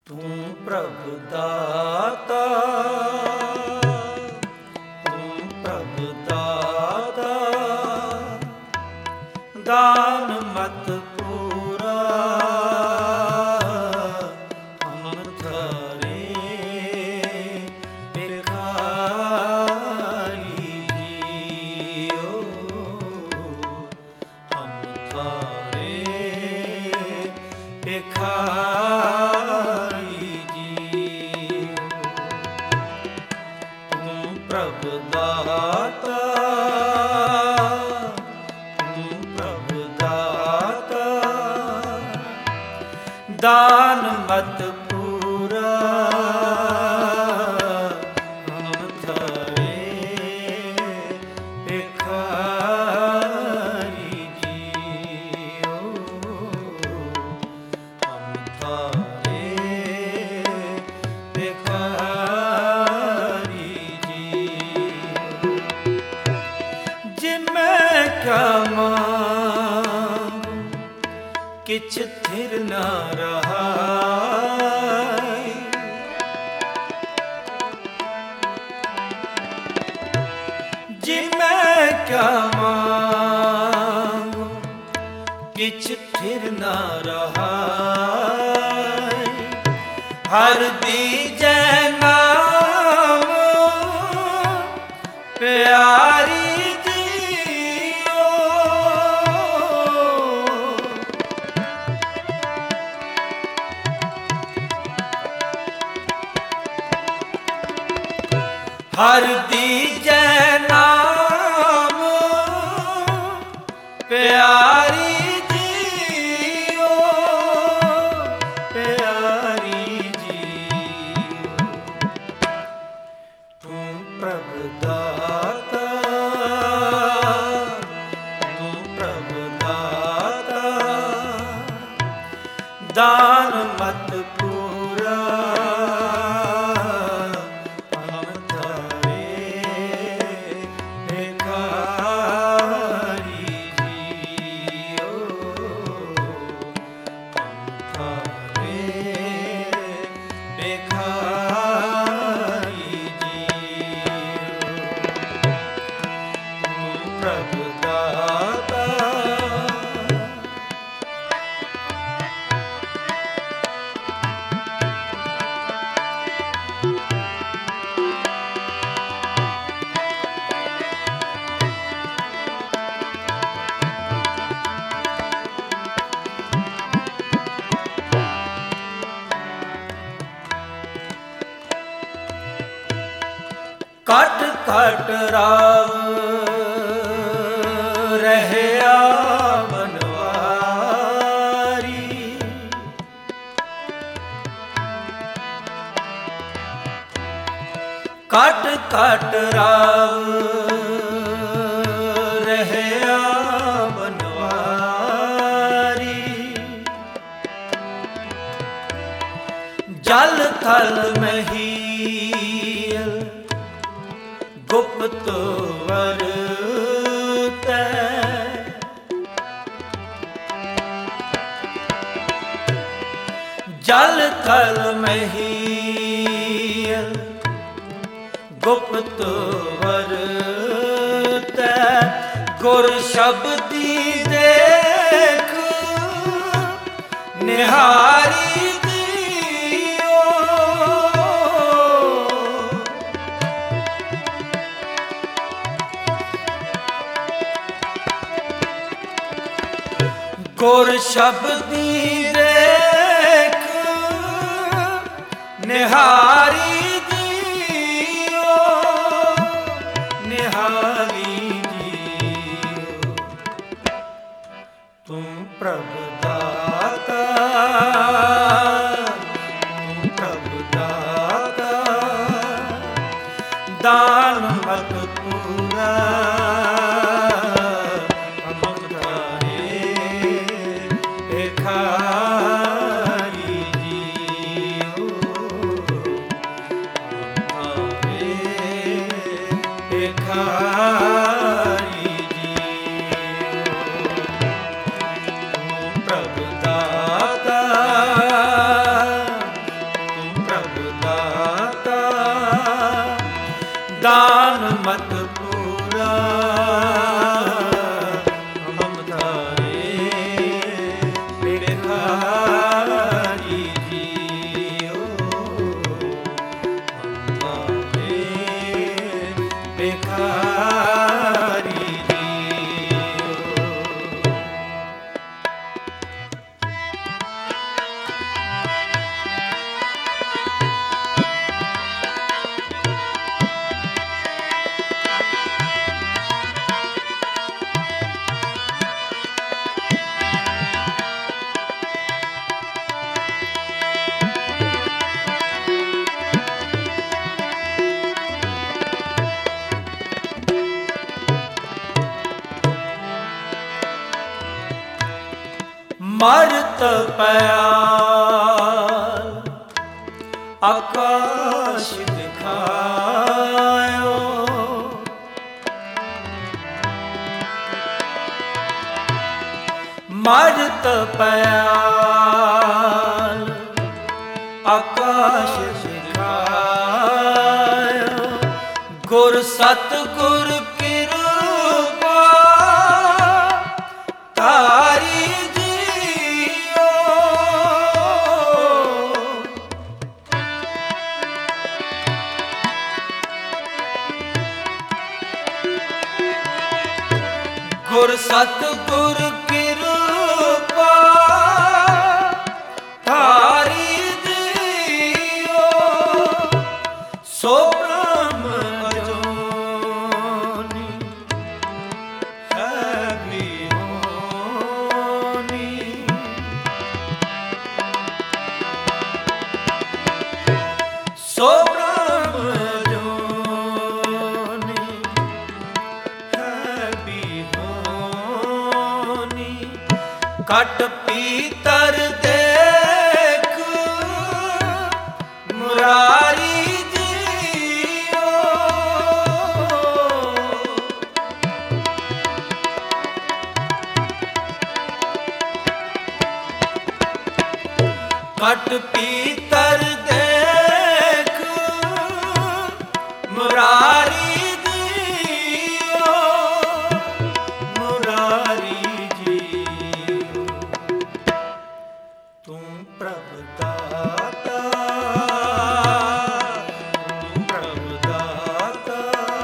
ਤੂੰ ਪ੍ਰਭ ਦਾਤਾ, ਤੂੰ ਪ੍ਰਭ ਦਾਤਾ, ਦਾਨ ਮਤ ਪੂਰਾ ਹਮ ਥਾਰੇ ਭਿਖਾਰੀ ਜੀਓ, ਹਮ ਥਾਰੇ ਭਿਖਾਰੀ ਪ੍ਰਭ ਦਾਤਾ, ਤੂੰ ਪ੍ਰਭ ਦਾਤਾ, ਦਾਨ ਮਤ ਪੂਰਾ ਹਮ ਥਾਰੇ ਭਿਖਾਰੀ ਜੀਓ, ਹਮ ਥਾਰੇ ਭਿਖਾਰੀ ਕਿਛ ਥਿਰ ਨਾ ਰਹਾਈ, ਜੇ ਮੈਂ ਕਿਆ ਮਾਂਗੂ ਕਿਛ ਥਿਰ ਨਾ ਰਹਾਈ, ਹਰ ਦੀਜੈ ਨਾਮ ਪਿਆਰੀ ਹਰ ਦੀਜੈ ਨਾਮ ਪਿਆਰੀ ਜੀਓ, ਪਿਆਰੀ ਜੀਓ, ਤੂੰ ਪ੍ਰਭ ਦਾਤਾ, ਤੂੰ ਪ੍ਰਭ ਦਾਤਾ, ਦਾਨ ਮਤ ਪੂਰਾ ਪ੍ਰਭ ਦਾਤਾ, ਕਟ ਕਟ ਰਾਵ ਰਹਿਆ ਬਨਵਾਰੀ, ਕਟ ਕਟ ਰਾਵ ਰਹਿਆ ਬਨਵਾਰੀ, ਜਲ ਥਲ ਮਹੀਲ ਗੁਪਤ ਵਰਤੈ, ਜਲ ਥਲ ਮਹੀਲ ਗੁਪਤ ਵਰਤੈ, ਗੁਰ ਸ਼ਬਦੀ ਦੇਖ ਨਿਹਾਰੀ ਗੁਰ ਸ਼ਬਦੀ ਦੇਖ ਨਿਹਾਰੀ ਜੀਓ, ਨਿਹਾਰੀ ਜੀਓ, ਤੂੰ ਪ੍ਰਭ ਦਾਤਾ, ਤੂੰ ਪ੍ਰਭ ਦਾਤਾ, ਦਾਨ ਮਤ ਪੂਰਾ ਇੱਕ ਮਤ ਪੂਰਾ ਹਮਦਾਰੇ ਬਿਖਾਰੀ ਜੀਓ ਹਮਦਾਰੇ ਬਿਖਾਰੀ ਮਰਤ ਪਿਆਲ ਆਕਾਸ਼ ਦਿਖਾਇਓ ਮਰਤ ਪਿਆਲ ਆਕਾਸ਼ ਦਿਖਾਇਓ ਗੁਰ ਸਤਿਗੁਰ ਕਿਰਪਾ ਤਾਰੀ ਗੁਰ ਸਤਿਗੁਰ ਕਿਰਪਾ ਧਾਰੀ ਜੀਓ ਸੋ ਬ੍ਰਹਮ ਜੋਨੀ ਹੈ ਵੀ ਹੋਣੀ ਸੋ ਘਟ ਪੀਤਰ ਦੇਖ ਮੁਰਾਰੀ ਜੀਓ ਘਟ ਪੀਤਰ ਦੇਖ ਮੁਰਾਰੀ ਜੀਓ ਮੁਰਾਰੀ ਤੂੰ ਪ੍ਰਭ ਦਾਤਾ ਤੂੰ ਪ੍ਰਭ ਦਾਤਾ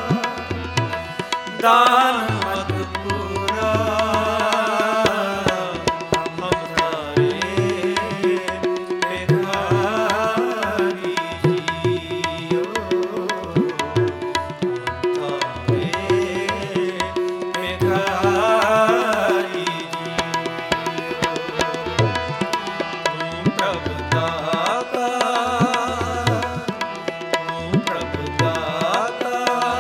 ਦਾਨ ਮਤ ਪੂਰਾ ਹਮਦਾਰੇ ਬਿਖਾਰੀ ਜੀਓ ਹਮਦਾਰੇ ਬਿਖਾਰੀ ਪ੍ਰਭ ਦਾਤਾ ਤੂੰ ਪ੍ਰਭ ਦਾਤਾ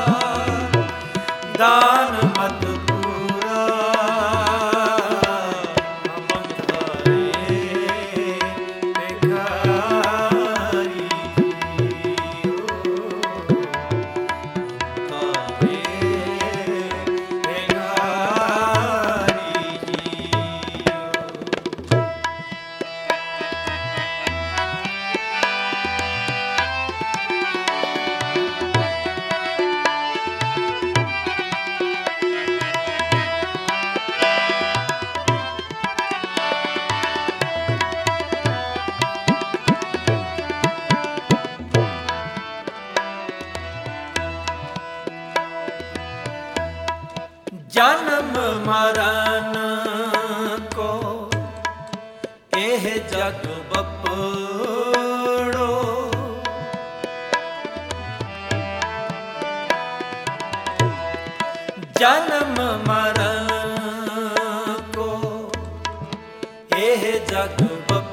ਦਾਨ ਮਤ ਪੂਰਾ ਹਮਦਾਰੇ ਬਿਖਾਰੀ ਜੀਓ ਹਮਦਾਰੇ ਬਿਖਾਰੀ ਜੀਓ ਜਨਮ ਮਰਨ ਕੋ ਇਹ ਜਗ ਬਪੜੋ ਜਨਮ ਮਰਨ ਕੋ ਇਹ ਜਗ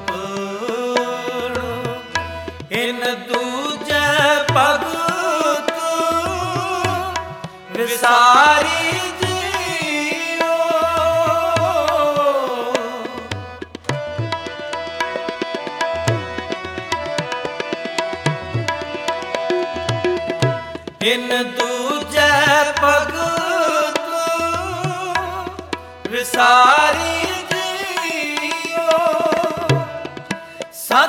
ਬਪੜੋ ਇਨ ਦੂਜੇ ਭਗਤ ਵਿਸਾਰੀ ਇਨ ਦੂਜੇ ਭਗਤ ਵਿਸਾਰੀ ਜੀਓ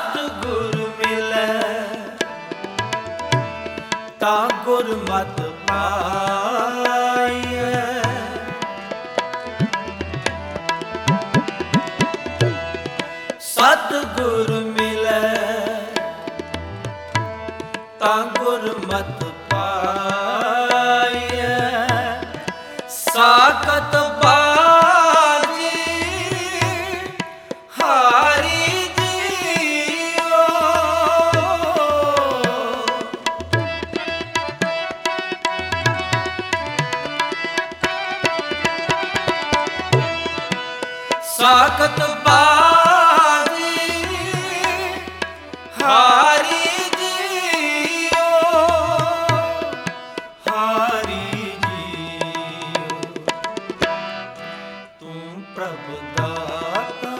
ਸਤਿਗੁਰ ਮਿਲੈ ਤਾਂ ਗੁਰਮਤਿ ਪਾਈਐ। ਸਤਿਗੁਰ ਮਿਲੈ ਤਾਂ ਗੁਰਮਤਿ ਪਾਈਐ। ਸਾਖਤ ਬਾਜੀ ਹਾਰੀ ਜੀਓ। ਸਾਖਤ ਬਾਜੀ ਹਾਰੀ ਜੀਓ। ਹਾਰੀ ਜੀਓ ਤੂੰ ਪ੍ਰਭ ਦਾਤਾ।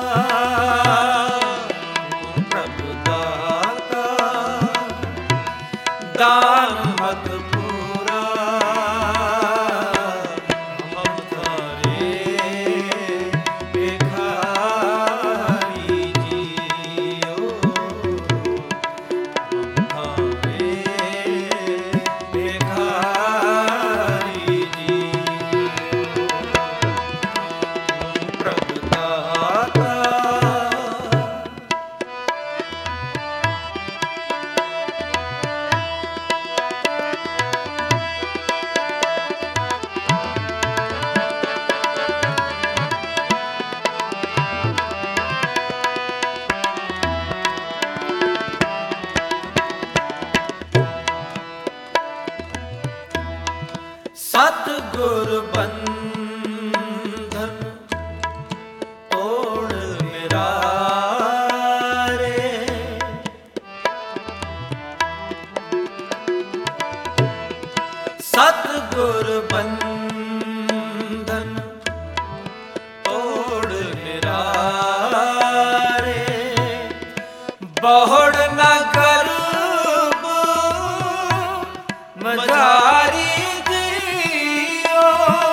ਤੂੰ ਪ੍ਰਭ ਦਾਤਾ ਦਾਨ ਮਤ ਪੂਰਾ। ਮਮਤਾਰੇ ਭਿਖਾਰੀ ਜੀਓ। ਮਮਤਾਰੇ ਭਿਖਾਰੀ ਜੀਓ। ਪ੍ਰਭ ਦਾਤਾ। ਸਤਿਗੁਰ ਬੰਧਨ ਤੋੜ ਵਿਰਾਰੇ। ਸਤਿਗੁਰ ਬੰਧਨ ਤੋੜ ਵਿਰਾਰੇ। ਬਹੁੜ ਨਾ ਕਰਬ ਮਝਾਰੀ ਜੀਓ।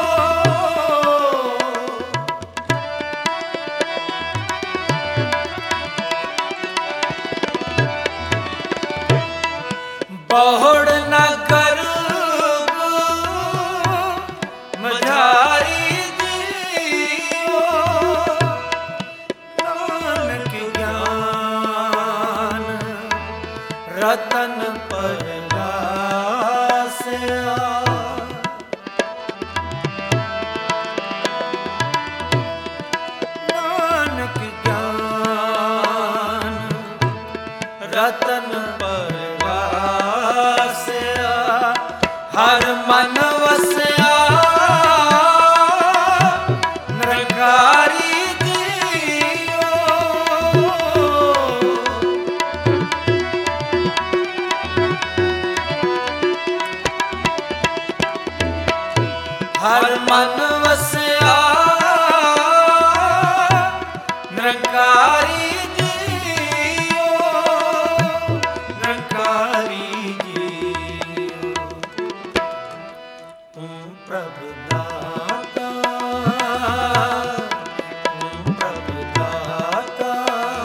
ਬਹੁੜ ਨਾ ਕਰਬ ਮਝਾਰੀ ਜੀਓ। ਨਾਨਕ ਗਿਆਨ ਰਤਨ ਪਰਗਾਸਿਆ। ਨਾਨਕ ਗਿਆਨ ਰਤਨ ਪਰਗਾਸਿਆ। ਹਰ ਮਨ ਵਸਿਆ ਨਿਰੰਕਾਰੀ ਜੀਓ। ਹਰ ਮਨ ਵਸਿਆ ਨਿਰੰਕਾਰੀ ਜੀਓ। ਨਿਰੰਕਾਰੀ ਜੀਓ ਤੂੰ ਪ੍ਰਭ ਦਾਤਾ। ਤੂੰ ਪ੍ਰਭ ਦਾਤਾ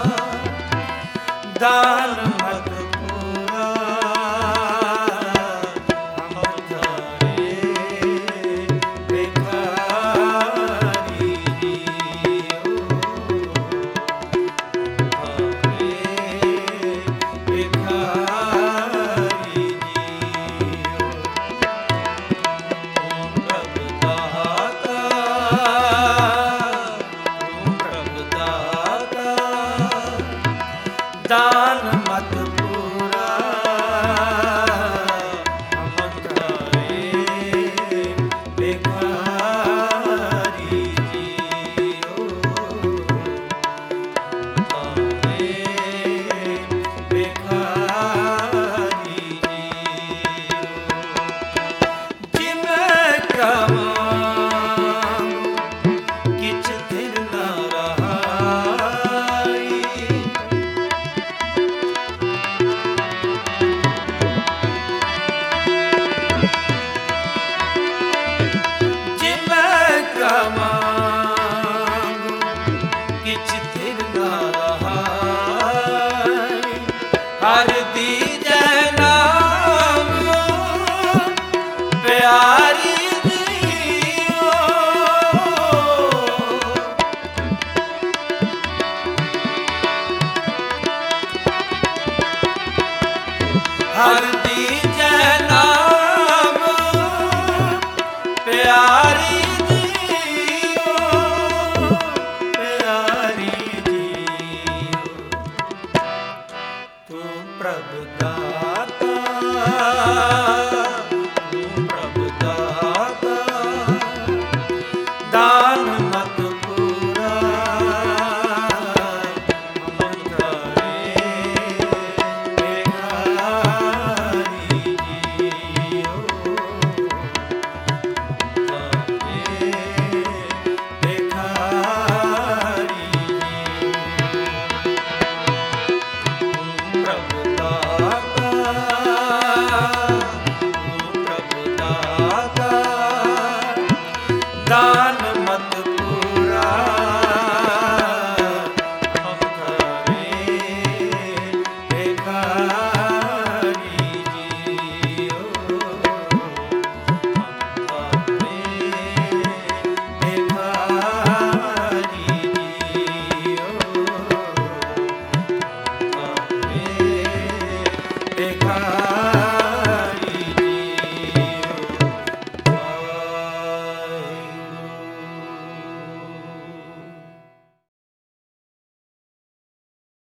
ਦਾਨ ਮਤ ਪੂਰਾ। ਮਮਤਾਰੇ ਭਿਖਾਰੀ ਜੀਓ। ਮਮਤਾਰੇ ਭਿਖਾਰੀ ਜੀਓ। ਤੂੰ ਪ੍ਰਭ ਦਾਤਾ। ਤੂੰ ਪ੍ਰਭ ਦਾਤਾ ਦਾਨ ਮਤ ਪੂਰਾ। ਮਮਤਾਰੇ ਭਿਖਾਰੀ ਜੀਓ। ਮਮਤਾਰੇ ਭਿਖਾਰੀ ਜੀਓ। ਜਿਵੇਂ ਕਵਾਂ ਕਿਛ ਥਿਰ ਨਾ ਰਹਾਈ। ਜਿਵੇਂ ਕਵਾਂ ਕਿਛ ਥਿਰ ਨਾ ਰਹਾਈ। ਹਰਿ ਦੀਜੈ ਨਾਮ ਹਰ ਦੀਜੈ ਨਾਮ ਪਿਆਰੀ ਜੀਓ, ਪਿਆਰੀ ਜੀਓ। ਤੂੰ ਪ੍ਰਭ ਦਾਤਾ, ਤੂੰ ਪ੍ਰਭ ਦਾਤਾ, ਦਾਨ ਮਤ ਪੂਰਾ ਦਾਨ ਮਤ ਪੂਰਾ ਹਮ ਕਰੇ ਭਿਖਾਰੀ ਜੀਓ, ਹਮ ਕਰੇ ਭਿਖਾਰੀ ਜੀਓ, ਹਮ ਕਰੇ ਭਿਖਾਰੀ